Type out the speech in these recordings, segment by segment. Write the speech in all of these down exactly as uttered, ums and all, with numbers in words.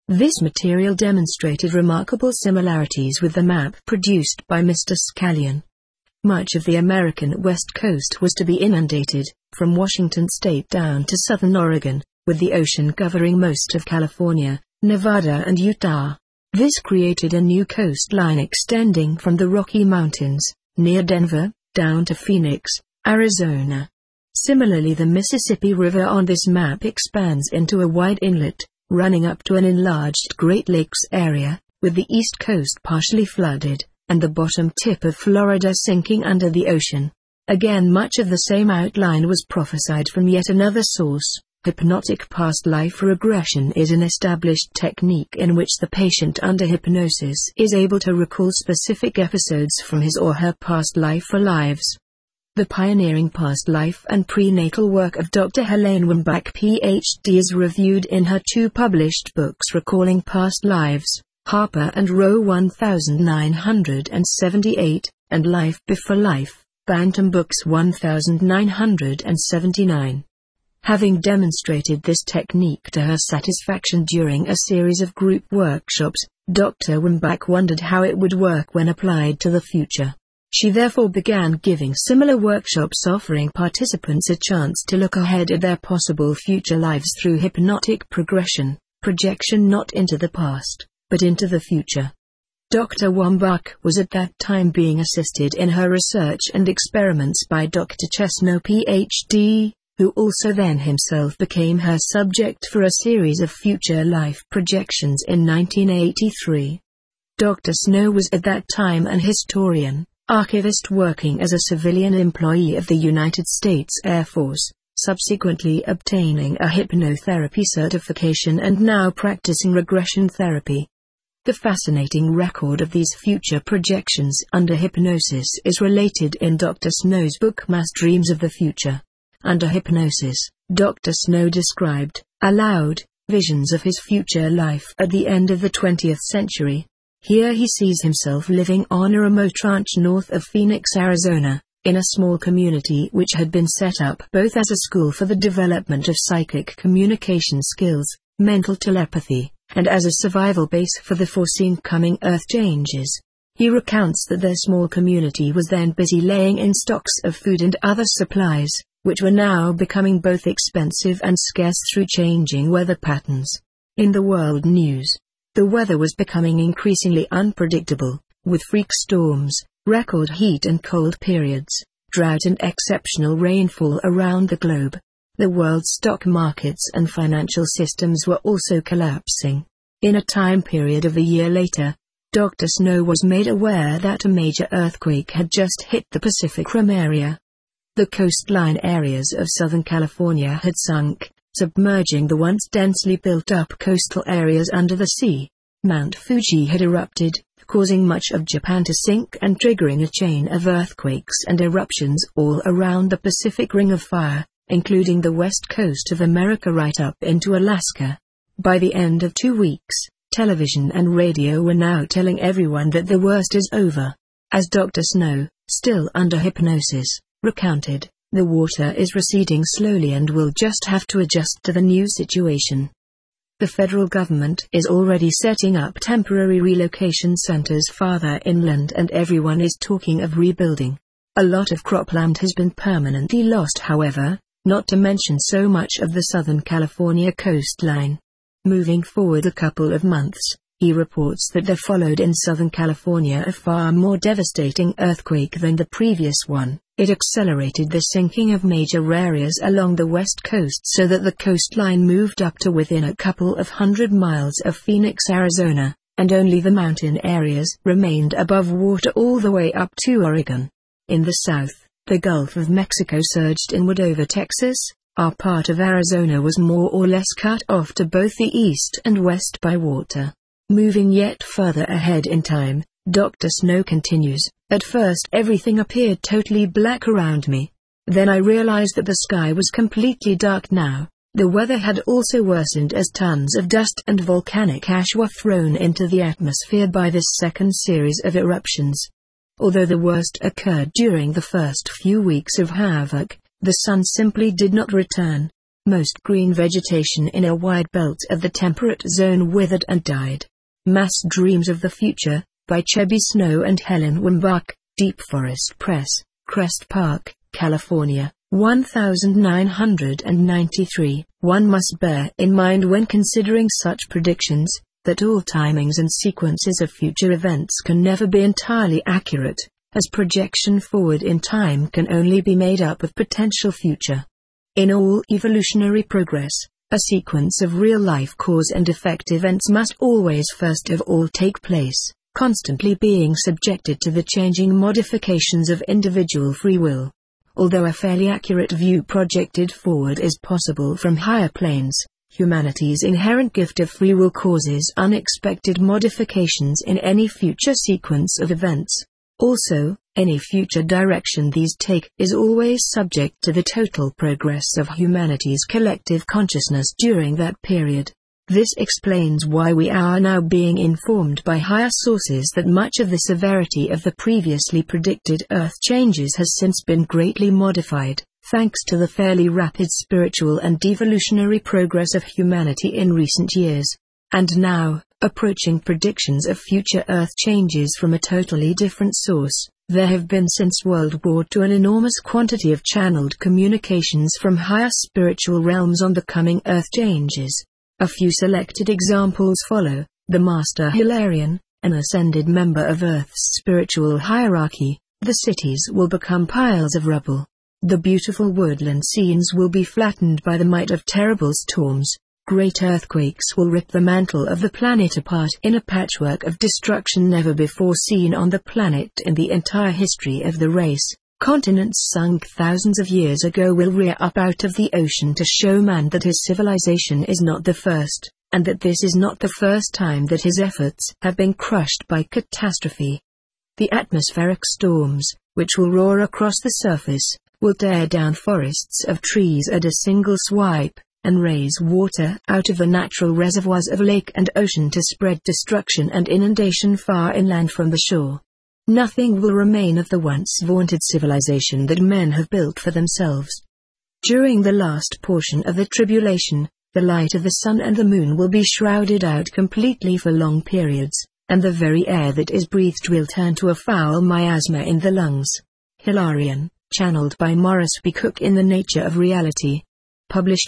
This material demonstrated remarkable similarities with the map produced by Mister Scallion. Much of the American West Coast was to be inundated, from Washington state down to southern Oregon, with the ocean covering most of California, Nevada and Utah. This created a new coastline extending from the Rocky Mountains, near Denver, down to Phoenix, Arizona. Similarly, the Mississippi River on this map expands into a wide inlet, running up to an enlarged Great Lakes area, with the east coast partially flooded, and the bottom tip of Florida sinking under the ocean. Again, much of the same outline was prophesied from yet another source. Hypnotic past life regression is an established technique in which the patient under hypnosis is able to recall specific episodes from his or her past life or lives. The pioneering past life and prenatal work of Doctor Helene Wambach P H D is reviewed in her two published books Recalling Past Lives, Harper and Row nineteen seventy-eight, and Life Before Life, Bantam Books nineteen seventy-nine. Having demonstrated this technique to her satisfaction during a series of group workshops, Doctor Wambach wondered how it would work when applied to the future. She therefore began giving similar workshops, offering participants a chance to look ahead at their possible future lives through hypnotic progression, projection not into the past, but into the future. Doctor Wambach was at that time being assisted in her research and experiments by Doctor Chesno P H D, who also then himself became her subject for a series of future life projections in nineteen eighty-three. Doctor Snow was at that time an historian, archivist working as a civilian employee of the United States Air Force, subsequently obtaining a hypnotherapy certification and now practicing regression therapy. The fascinating record of these future projections under hypnosis is related in Doctor Snow's book Mass Dreams of the Future. Under hypnosis, Doctor Snow described, aloud, visions of his future life at the end of the twentieth century. Here he sees himself living on a remote ranch north of Phoenix, Arizona, in a small community which had been set up both as a school for the development of psychic communication skills, mental telepathy, and as a survival base for the foreseen coming earth changes. He recounts that their small community was then busy laying in stocks of food and other supplies, which were now becoming both expensive and scarce through changing weather patterns. In the world news, the weather was becoming increasingly unpredictable, with freak storms, record heat and cold periods, drought and exceptional rainfall around the globe. The world's stock markets and financial systems were also collapsing. In a time period of a year later, Doctor Snow was made aware that a major earthquake had just hit the Pacific Rim area. The coastline areas of Southern California had sunk, submerging the once densely built-up coastal areas under the sea. Mount Fuji had erupted, causing much of Japan to sink and triggering a chain of earthquakes and eruptions all around the Pacific Ring of Fire, including the west coast of America right up into Alaska. By the end of two weeks, television and radio were now telling everyone that the worst is over. As Doctor Snow, still under hypnosis, recounted, the water is receding slowly and we'll just have to adjust to the new situation. The federal government is already setting up temporary relocation centers farther inland and everyone is talking of rebuilding. A lot of cropland has been permanently lost, however, not to mention so much of the Southern California coastline. Moving forward a couple of months, he reports that there followed in Southern California a far more devastating earthquake than the previous one. It accelerated the sinking of major areas along the west coast so that the coastline moved up to within a couple of hundred miles of Phoenix, Arizona, and only the mountain areas remained above water all the way up to Oregon. In the south, the Gulf of Mexico surged inward over Texas. Our part of Arizona was more or less cut off to both the east and west by water. Moving yet further ahead in time, Doctor Snow continues, at first everything appeared totally black around me. Then I realized that the sky was completely dark now. The weather had also worsened as tons of dust and volcanic ash were thrown into the atmosphere by this second series of eruptions. Although the worst occurred during the first few weeks of havoc, the sun simply did not return. Most green vegetation in a wide belt of the temperate zone withered and died. Mass Dreams of the Future, by Chebby Snow and Helen Wimbach, Deep Forest Press, Crest Park, California, nineteen ninety-three. One must bear in mind when considering such predictions, that all timings and sequences of future events can never be entirely accurate, as projection forward in time can only be made up of potential future. In all evolutionary progress, a sequence of real-life cause and effect events must always first of all take place, constantly being subjected to the changing modifications of individual free will. Although a fairly accurate view projected forward is possible from higher planes, humanity's inherent gift of free will causes unexpected modifications in any future sequence of events. Also, any future direction these take is always subject to the total progress of humanity's collective consciousness during that period. This explains why we are now being informed by higher sources that much of the severity of the previously predicted Earth changes has since been greatly modified, thanks to the fairly rapid spiritual and evolutionary progress of humanity in recent years. And now, approaching predictions of future Earth changes from a totally different source, there have been since World War Two an enormous quantity of channeled communications from higher spiritual realms on the coming Earth changes. A few selected examples follow. The Master Hilarion, an ascended member of Earth's spiritual hierarchy. The cities will become piles of rubble. The beautiful woodland scenes will be flattened by the might of terrible storms. Great earthquakes will rip the mantle of the planet apart in a patchwork of destruction never before seen on the planet in the entire history of the race. Continents sunk thousands of years ago will rear up out of the ocean to show man that his civilization is not the first, and that this is not the first time that his efforts have been crushed by catastrophe. The atmospheric storms, which will roar across the surface, will tear down forests of trees at a single swipe, and raise water out of the natural reservoirs of lake and ocean to spread destruction and inundation far inland from the shore. Nothing will remain of the once vaunted civilization that men have built for themselves. During the last portion of the tribulation, the light of the sun and the moon will be shrouded out completely for long periods, and the very air that is breathed will turn to a foul miasma in the lungs. Hilarion, channeled by Morris B. Cook in The Nature of Reality. Published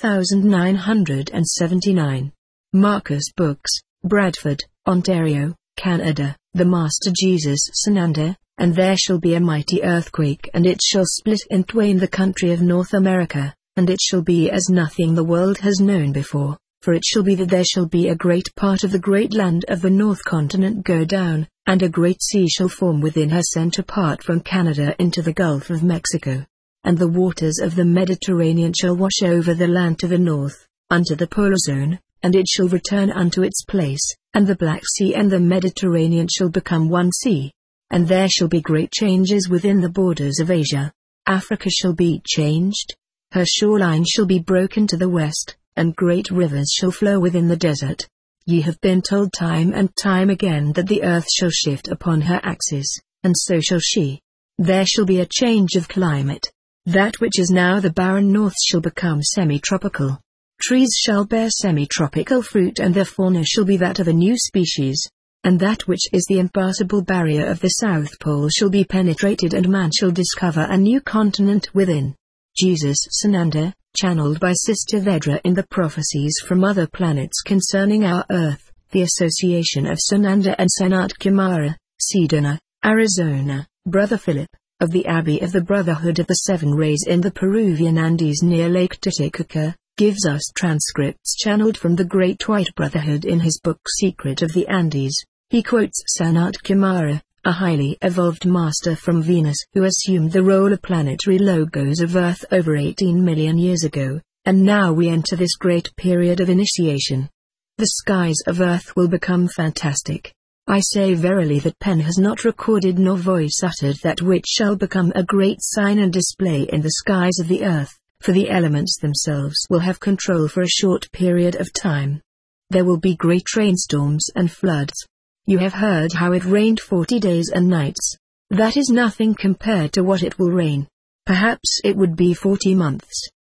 nineteen seventy-nine. Marcus Books, Bradford, Ontario, Canada. The Master Jesus Sananda, and there shall be a mighty earthquake, and it shall split in twain the country of North America, and it shall be as nothing the world has known before, for it shall be that there shall be a great part of the great land of the north continent go down, and a great sea shall form within her centre part from Canada into the Gulf of Mexico. And the waters of the Mediterranean shall wash over the land to the north, unto the polar zone, and it shall return unto its place, and the Black Sea and the Mediterranean shall become one sea. And there shall be great changes within the borders of Asia. Africa shall be changed. Her shoreline shall be broken to the west, and great rivers shall flow within the desert. Ye have been told time and time again that the earth shall shift upon her axis, and so shall she. There shall be a change of climate. That which is now the barren north shall become semi-tropical. Trees shall bear semi-tropical fruit, and their fauna shall be that of a new species. And that which is the impassable barrier of the South Pole shall be penetrated, and man shall discover a new continent within. Jesus Sananda, channeled by Sister Vedra in the Prophecies from Other Planets Concerning Our Earth, the Association of Sananda and Sanat Kumara, Sedona, Arizona. Brother Philip, of the Abbey of the Brotherhood of the Seven Rays in the Peruvian Andes near Lake Titicaca, gives us transcripts channeled from the Great White Brotherhood in his book Secret of the Andes. He quotes Sanat Kumara, a highly evolved master from Venus who assumed the role of planetary logos of Earth over eighteen million years ago, and now we enter this great period of initiation. The skies of Earth will become fantastic. I say verily that pen has not recorded nor voice uttered that which shall become a great sign and display in the skies of the earth. For the elements themselves will have control for a short period of time. There will be great rainstorms and floods. You have heard how it rained forty days and nights. That is nothing compared to what it will rain. Perhaps it would be forty months.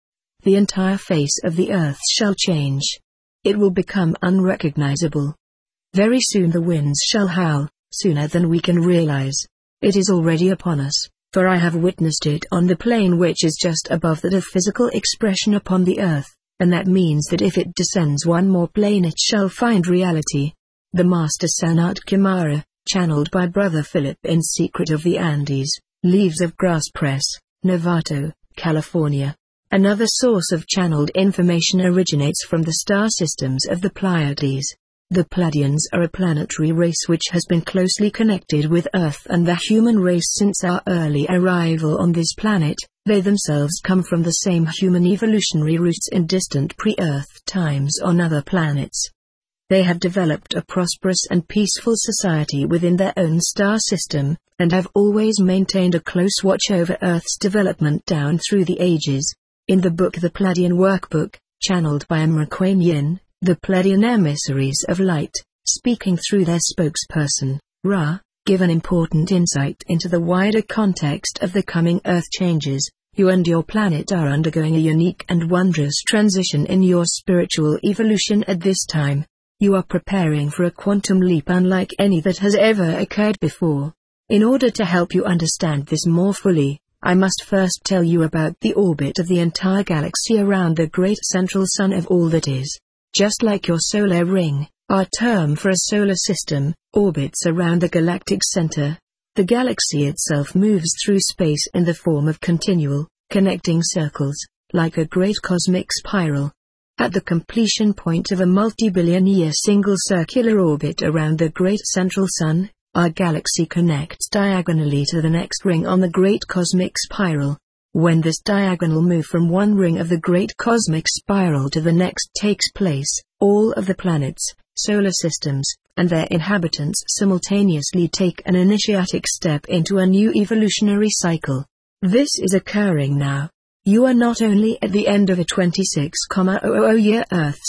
the entire face of the earth shall change. It will become unrecognizable. Very soon the winds shall howl, sooner than we can realize. It is already upon us, for I have witnessed it on the plane which is just above that of physical expression upon the earth, and that means that if it descends one more plane it shall find reality. The Master Sanat Kumara, channeled by Brother Philip in Secret of the Andes, Leaves of Grass Press, Novato, California. Another source of channeled information originates from the star systems of the Pleiades. The Pleiadians are a planetary race which has been closely connected with Earth and the human race since our early arrival on this planet. They themselves come from the same human evolutionary roots in distant pre-Earth times on other planets. They have developed a prosperous and peaceful society within their own star system, and have always maintained a close watch over Earth's development down through the ages. In the book The Pleiadian Workbook, channeled by Amra Kuan Yin, the Pleiadian emissaries of light, speaking through their spokesperson, Ra, give an important insight into the wider context of the coming Earth changes. You and your planet are undergoing a unique and wondrous transition in your spiritual evolution at this time. You are preparing for a quantum leap unlike any that has ever occurred before. In order to help you understand this more fully, I must first tell you about the orbit of the entire galaxy around the great central sun of all that is. Just like your solar ring, our term for a solar system, orbits around the galactic center. The galaxy itself moves through space in the form of continual, connecting circles, like a great cosmic spiral. At the completion point of a multi-billion-year single circular orbit around the great central sun, our galaxy connects diagonally to the next ring on the great cosmic spiral. When this diagonal move from one ring of the great cosmic spiral to the next takes place, all of the planets, solar systems, and their inhabitants simultaneously take an initiatic step into a new evolutionary cycle. This is occurring now. You are not only at the end of a twenty-six thousand year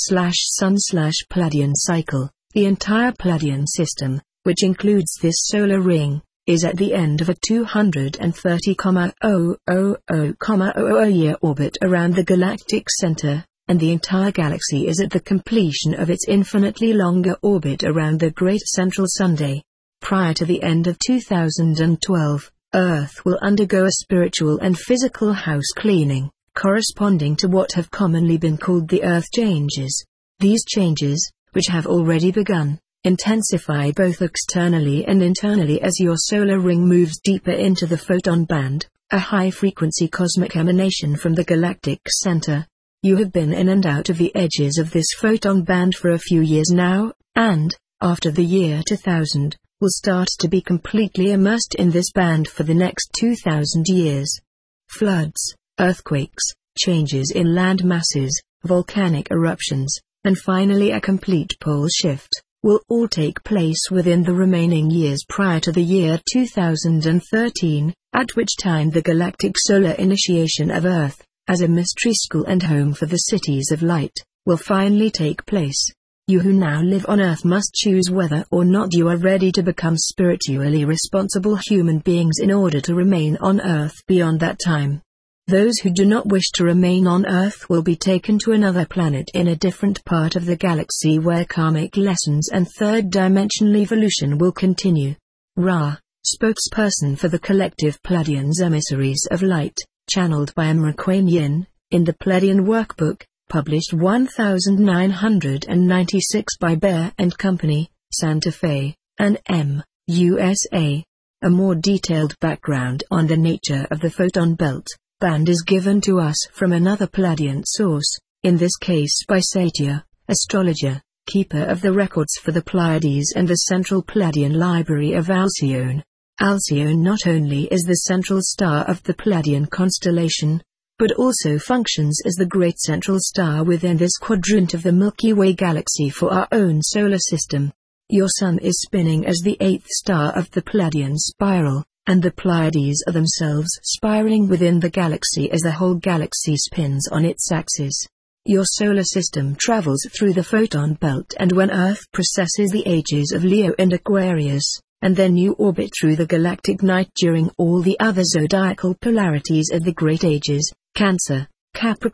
Earth-slash-Sun-slash-Pleiadian cycle, the entire Pleiadian system, which includes this solar ring, is at the end of a two hundred thirty thousand year orbit around the galactic center, and the entire galaxy is at the completion of its infinitely longer orbit around the great central sun. Prior to the end of two thousand twelve, Earth will undergo a spiritual and physical house cleaning, corresponding to what have commonly been called the Earth changes. These changes, which have already begun, intensify both externally and internally as your solar ring moves deeper into the photon band, a high-frequency cosmic emanation from the galactic center. You have been in and out of the edges of this photon band for a few years now, and, after the year two thousand, will start to be completely immersed in this band for the next two thousand years. Floods, earthquakes, changes in land masses, volcanic eruptions, and finally a complete pole shift, will all take place within the remaining years prior to the year two thousand thirteen, at which time the galactic solar initiation of Earth, as a mystery school and home for the cities of light, will finally take place. You who now live on Earth must choose whether or not you are ready to become spiritually responsible human beings in order to remain on Earth beyond that time. Those who do not wish to remain on Earth will be taken to another planet in a different part of the galaxy where karmic lessons and third-dimensional evolution will continue. Ra, spokesperson for the collective Pleiadians emissaries of light, channeled by Amra Kuan Yin, in the Pleiadian Workbook, published nineteen ninety-six by Bear and Company, Santa Fe, N M, U S A. A more detailed background on the nature of the photon belt band is given to us from another Pleiadian source, in this case by Satya, astrologer, keeper of the records for the Pleiades and the Central Pleiadian Library of Alcyone. Alcyone not only is the central star of the Pleiadian constellation, but also functions as the great central star within this quadrant of the Milky Way galaxy for our own solar system. Your Sun is spinning as the eighth star of the Pleiadian spiral, and the Pleiades are themselves spiraling within the galaxy as the whole galaxy spins on its axis. Your solar system travels through the photon belt, and when Earth processes the ages of Leo and Aquarius, and then you orbit through the galactic night during all the other zodiacal polarities of the great ages, Cancer, Capricorn,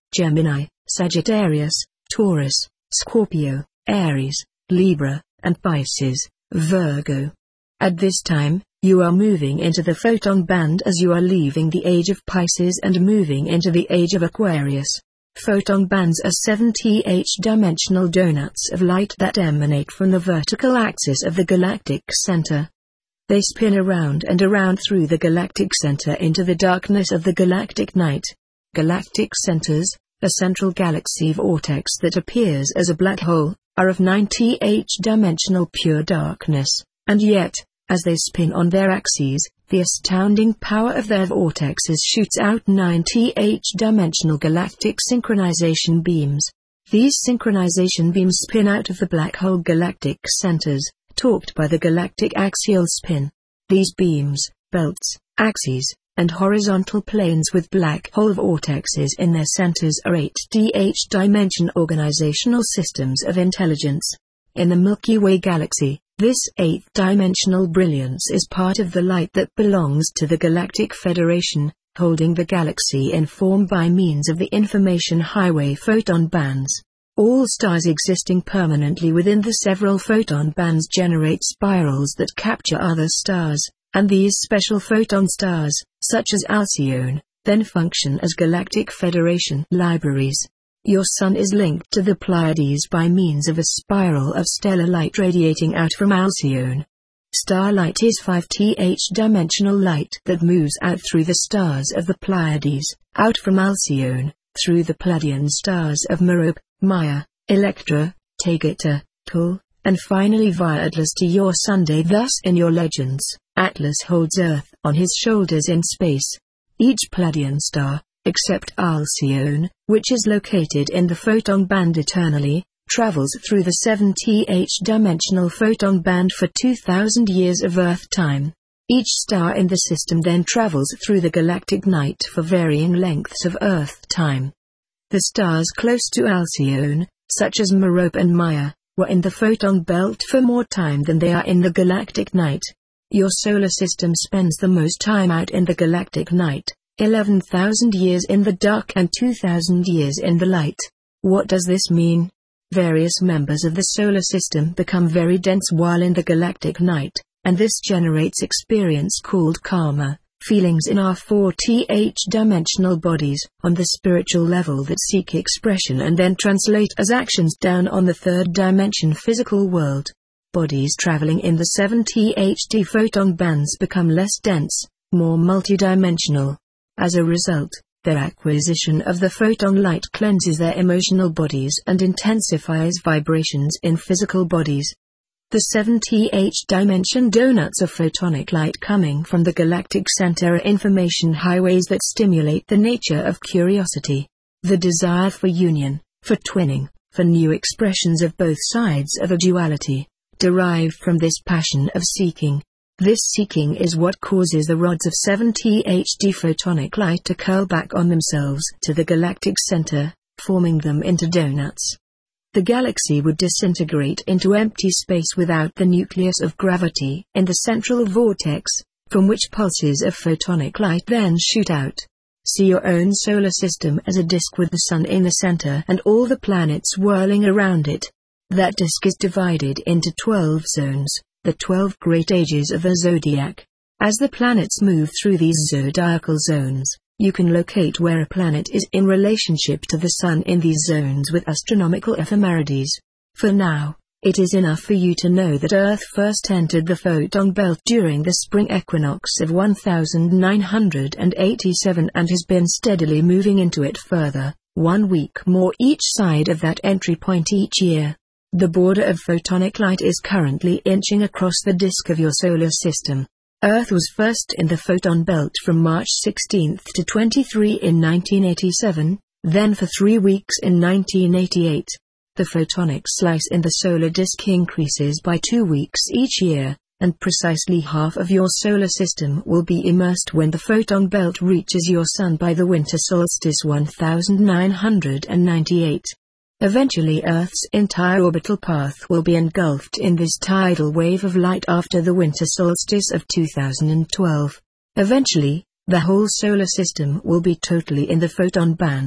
Gemini, Sagittarius, Taurus, Scorpio, Aries, Libra, and Pisces, Virgo. At this time, you are moving into the photon band as you are leaving the age of Pisces and moving into the age of Aquarius. Photon bands are seventy-eight-dimensional donuts of light that emanate from the vertical axis of the galactic center. They spin around and around through the galactic center into the darkness of the galactic night. Galactic centers, a central galaxy vortex that appears as a black hole, are of ninety-eight-dimensional pure darkness, and yet, as they spin on their axes, the astounding power of their vortexes shoots out ninety-eight-dimensional galactic synchronization beams. These synchronization beams spin out of the black hole galactic centers, torqued by the galactic axial spin. These beams, belts, axes, and horizontal planes with black hole vortexes in their centers are eight-dimension organizational systems of intelligence. In the Milky Way galaxy, this eighth-dimensional brilliance is part of the light that belongs to the Galactic Federation, holding the galaxy in form by means of the information highway photon bands. All stars existing permanently within the several photon bands generate spirals that capture other stars, and these special photon stars, such as Alcyone, then function as Galactic Federation libraries. Your Sun is linked to the Pleiades by means of a spiral of stellar light radiating out from Alcyone. Starlight is five-dimensional light that moves out through the stars of the Pleiades, out from Alcyone, through the Pleiadian stars of Merope, Maya, Electra, Taygeta, Tul, and finally via Atlas to your Sunday. Thus in your legends, Atlas holds Earth on his shoulders in space. Each Pleiadian star, except Alcyone, which is located in the photon band eternally, travels through the seventy-eight-dimensional photon band for two thousand years of Earth time. Each star in the system then travels through the galactic night for varying lengths of Earth time. The stars close to Alcyone, such as Merope and Maya, were in the photon belt for more time than they are in the galactic night. Your solar system spends the most time out in the galactic night, eleven thousand years in the dark and two thousand years in the light. What does this mean? Various members of the solar system become very dense while in the galactic night, and this generates experience called karma, feelings in our forty-eight-dimensional bodies, on the spiritual level that seek expression and then translate as actions down on the third dimension physical world. Bodies traveling in the seventy-eight-D photon bands become less dense, more multidimensional. As a result, their acquisition of the photon light cleanses their emotional bodies and intensifies vibrations in physical bodies. The seventy-eight-dimension donuts of photonic light coming from the galactic center are information highways that stimulate the nature of curiosity, the desire for union, for twinning, for new expressions of both sides of a duality, derived from this passion of seeking. This seeking is what causes the rods of seventy-eight-D photonic light to curl back on themselves to the galactic center, forming them into donuts. The galaxy would disintegrate into empty space without the nucleus of gravity in the central vortex, from which pulses of photonic light then shoot out. See your own solar system as a disk with the Sun in the center and all the planets whirling around it. That disk is divided into twelve zones, the twelve great ages of the zodiac. As the planets move through these zodiacal zones, you can locate where a planet is in relationship to the Sun in these zones with astronomical ephemerides. For now, it is enough for you to know that Earth first entered the photon belt during the spring equinox of one thousand nine hundred eighty-seven and has been steadily moving into it further, one week more each side of that entry point each year. The border of photonic light is currently inching across the disk of your solar system. Earth was first in the photon belt from March sixteenth to twenty-third in nineteen eighty-seven, then for three weeks in nineteen eighty-eight. The photonic slice in the solar disk increases by two weeks each year, and precisely half of your solar system will be immersed when the photon belt reaches your Sun by the winter solstice one thousand nine hundred ninety-eight. Eventually Earth's entire orbital path will be engulfed in this tidal wave of light after the winter solstice of two thousand twelve. Eventually, the whole solar system will be totally in the photon band.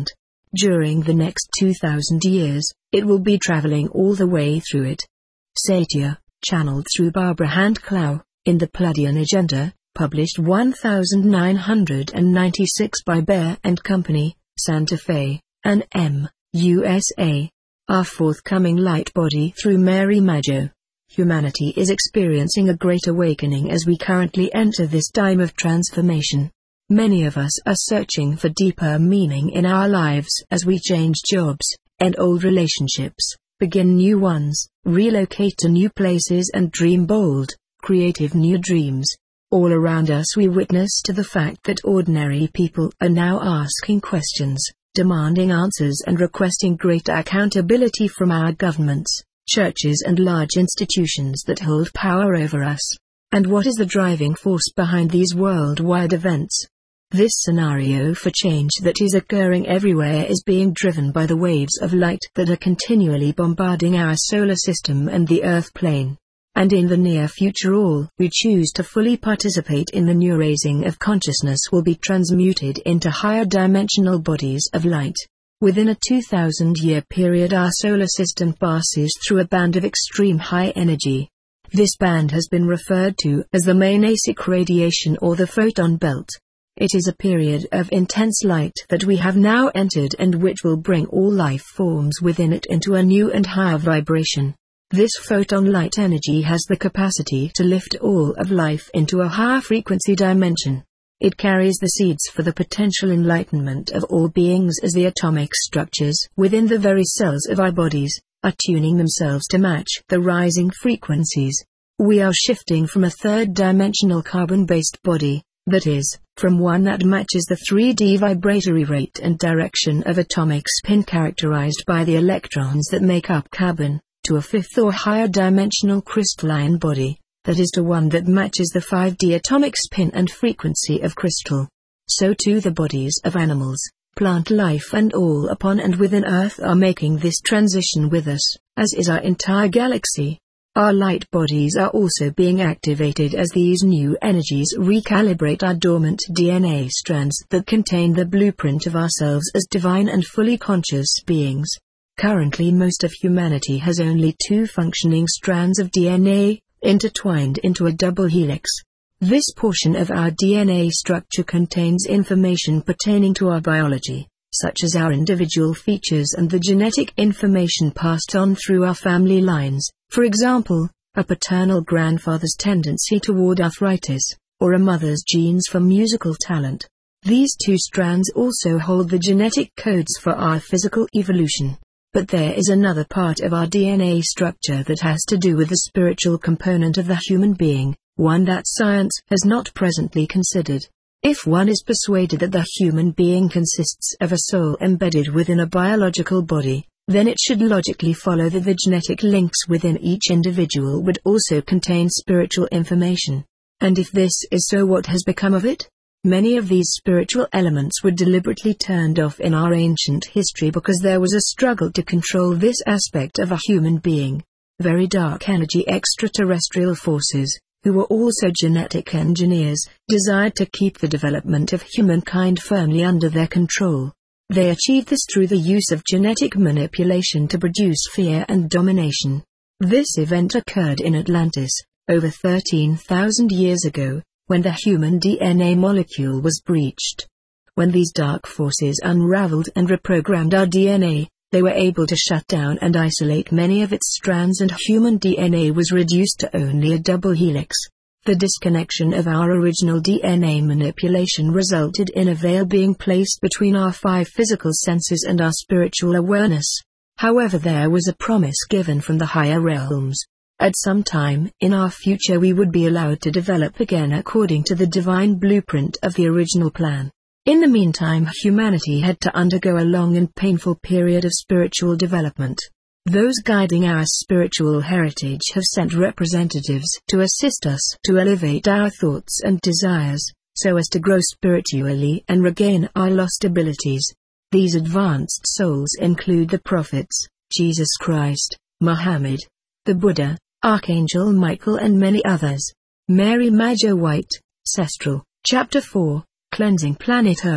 During the next two thousand years, it will be traveling all the way through it. Satya, channeled through Barbara Handclough, in the Pleiadian Agenda, published nineteen ninety-six by Bear and Company, Santa Fe, N M, U S A. Our forthcoming light body through Mary Maggio. Humanity is experiencing a great awakening as we currently enter this time of transformation. Many of us are searching for deeper meaning in our lives as we change jobs, end old relationships, begin new ones, relocate to new places and dream bold, creative new dreams. All around us we witness to the fact that ordinary people are now asking questions, demanding answers and requesting greater accountability from our governments, churches and large institutions that hold power over us. And what is the driving force behind these worldwide events? This scenario for change that is occurring everywhere is being driven by the waves of light that are continually bombarding our solar system and the Earth plane. And in the near future all who choose to fully participate in the new raising of consciousness will be transmuted into higher dimensional bodies of light. Within a two thousand year period our solar system passes through a band of extreme high energy. This band has been referred to as the Manasic radiation or the photon belt. It is a period of intense light that we have now entered and which will bring all life forms within it into a new and higher vibration. This photon light energy has the capacity to lift all of life into a higher frequency dimension. It carries the seeds for the potential enlightenment of all beings as the atomic structures within the very cells of our bodies are tuning themselves to match the rising frequencies. We are shifting from a third-dimensional carbon-based body, that is, from one that matches the three D vibratory rate and direction of atomic spin characterized by the electrons that make up carbon, to a fifth or higher dimensional crystalline body, that is to one that matches the five D atomic spin and frequency of crystal. So too the bodies of animals, plant life and all upon and within Earth are making this transition with us, as is our entire galaxy. Our light bodies are also being activated as these new energies recalibrate our dormant D N A strands that contain the blueprint of ourselves as divine and fully conscious beings. Currently most of humanity has only two functioning strands of D N A, intertwined into a double helix. This portion of our D N A structure contains information pertaining to our biology, such as our individual features and the genetic information passed on through our family lines, for example, a paternal grandfather's tendency toward arthritis, or a mother's genes for musical talent. These two strands also hold the genetic codes for our physical evolution. But there is another part of our D N A structure that has to do with the spiritual component of the human being, one that science has not presently considered. If one is persuaded that the human being consists of a soul embedded within a biological body, then it should logically follow that the genetic links within each individual would also contain spiritual information. And if this is so, what has become of it? Many of these spiritual elements were deliberately turned off in our ancient history because there was a struggle to control this aspect of a human being. Very dark energy extraterrestrial forces, who were also genetic engineers, desired to keep the development of humankind firmly under their control. They achieved this through the use of genetic manipulation to produce fear and domination. This event occurred in Atlantis, over thirteen thousand years ago, when the human D N A molecule was breached. When these dark forces unraveled and reprogrammed our D N A, they were able to shut down and isolate many of its strands, and human D N A was reduced to only a double helix. The disconnection of our original D N A manipulation resulted in a veil being placed between our five physical senses and our spiritual awareness. However, there was a promise given from the higher realms. At some time in our future we would be allowed to develop again according to the divine blueprint of the original plan. In the meantime, humanity had to undergo a long and painful period of spiritual development. Those guiding our spiritual heritage have sent representatives to assist us to elevate our thoughts and desires, so as to grow spiritually and regain our lost abilities. These advanced souls include the prophets, Jesus Christ, Muhammad, the Buddha, Archangel Michael and many others. Mary Maggio White, Cestral, Chapter four, Cleansing Planet Earth,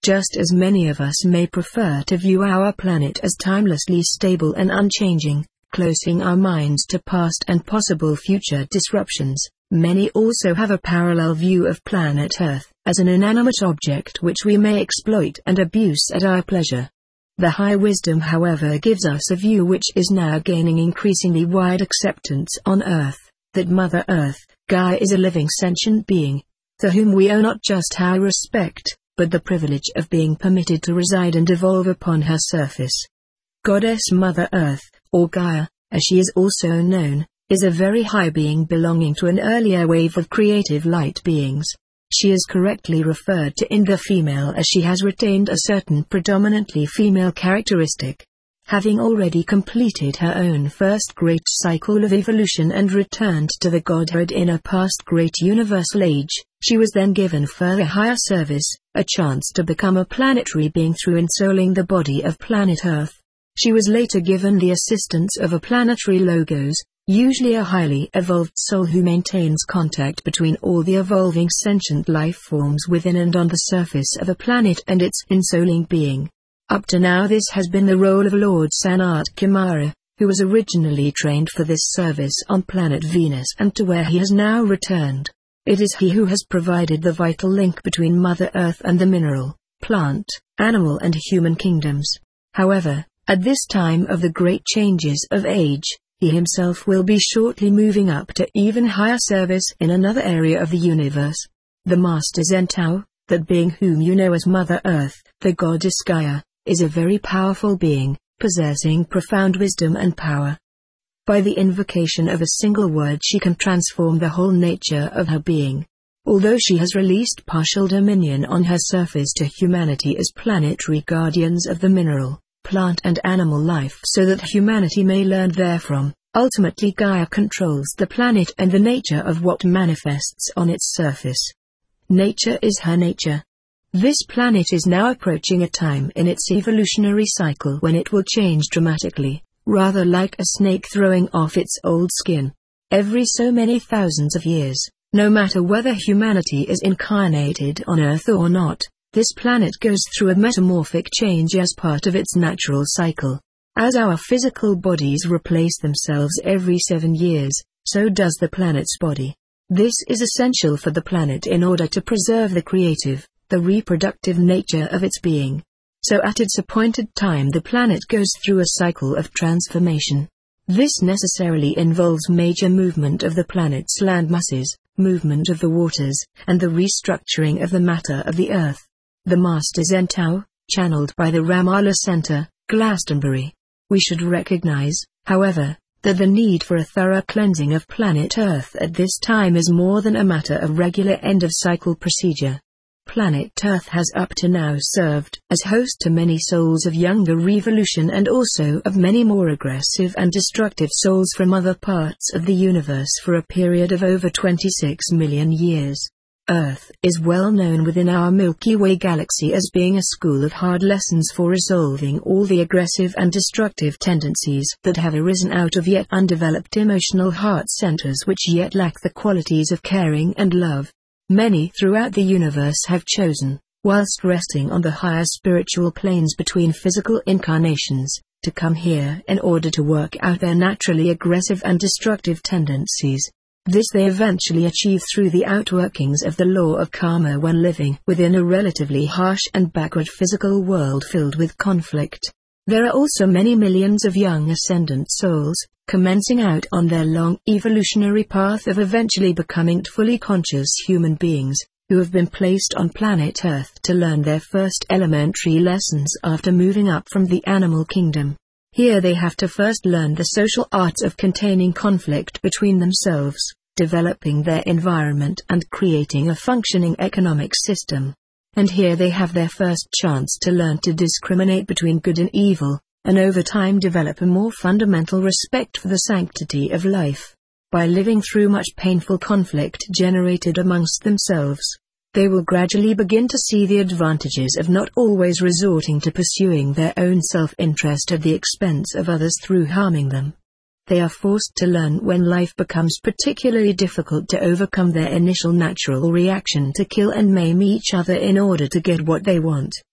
Just as many of us may prefer to view our planet as timelessly stable and unchanging, closing our minds to past and possible future disruptions, many also have a parallel view of planet Earth as an inanimate object which we may exploit and abuse at our pleasure. The high wisdom, however, gives us a view which is now gaining increasingly wide acceptance on Earth, that Mother Earth, Gaia, is a living sentient being, to whom we owe not just our respect, but the privilege of being permitted to reside and evolve upon her surface. Goddess Mother Earth, or Gaia, as she is also known, is a very high being belonging to an earlier wave of creative light beings. She is correctly referred to in the female as she has retained a certain predominantly female characteristic. Having already completed her own first great cycle of evolution and returned to the godhood in a past great universal age, she was then given further higher service, a chance to become a planetary being through ensouling the body of planet Earth. She was later given the assistance of a planetary logos, usually a highly evolved soul who maintains contact between all the evolving sentient life forms within and on the surface of a planet and its ensouling being. Up to now this has been the role of Lord Sanat Kumara, who was originally trained for this service on planet Venus and to where he has now returned. It is he who has provided the vital link between Mother Earth and the mineral, plant, animal and human kingdoms. However, at this time of the great changes of age, he himself will be shortly moving up to even higher service in another area of the universe. The Master Zentao, that being whom you know as Mother Earth, the goddess Gaia, is a very powerful being, possessing profound wisdom and power. By the invocation of a single word she can transform the whole nature of her being. Although she has released partial dominion on her surface to humanity as planetary guardians of the mineral, plant and animal life so that humanity may learn therefrom, ultimately Gaia controls the planet and the nature of what manifests on its surface. Nature is her nature. This planet is now approaching a time in its evolutionary cycle when it will change dramatically, rather like a snake throwing off its old skin. Every so many thousands of years, no matter whether humanity is incarnated on Earth or not, this planet goes through a metamorphic change as part of its natural cycle. As our physical bodies replace themselves every seven years, so does the planet's body. This is essential for the planet in order to preserve the creative, the reproductive nature of its being. So at its appointed time the planet goes through a cycle of transformation. This necessarily involves major movement of the planet's land masses, movement of the waters, and the restructuring of the matter of the Earth. The Master Zentao, channeled by the Ramallah Center, Glastonbury. We should recognize, however, that the need for a thorough cleansing of planet Earth at this time is more than a matter of regular end-of-cycle procedure. Planet Earth has up to now served as host to many souls of younger revolution and also of many more aggressive and destructive souls from other parts of the universe for a period of over twenty-six million years. Earth is well known within our Milky Way galaxy as being a school of hard lessons for resolving all the aggressive and destructive tendencies that have arisen out of yet undeveloped emotional heart centers which yet lack the qualities of caring and love. Many throughout the universe have chosen, whilst resting on the higher spiritual planes between physical incarnations, to come here in order to work out their naturally aggressive and destructive tendencies. This they eventually achieve through the outworkings of the law of karma when living within a relatively harsh and backward physical world filled with conflict. There are also many millions of young ascendant souls, commencing out on their long evolutionary path of eventually becoming fully conscious human beings, who have been placed on planet Earth to learn their first elementary lessons after moving up from the animal kingdom. Here they have to first learn the social arts of containing conflict between themselves, developing their environment and creating a functioning economic system. And here they have their first chance to learn to discriminate between good and evil, and over time develop a more fundamental respect for the sanctity of life. By living through much painful conflict generated amongst themselves, they will gradually begin to see the advantages of not always resorting to pursuing their own self-interest at the expense of others through harming them. They are forced to learn when life becomes particularly difficult to overcome their initial natural reaction to kill and maim each other in order to get what they want,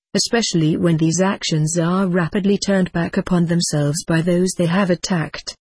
especially when these actions are rapidly turned back upon themselves by those they have attacked.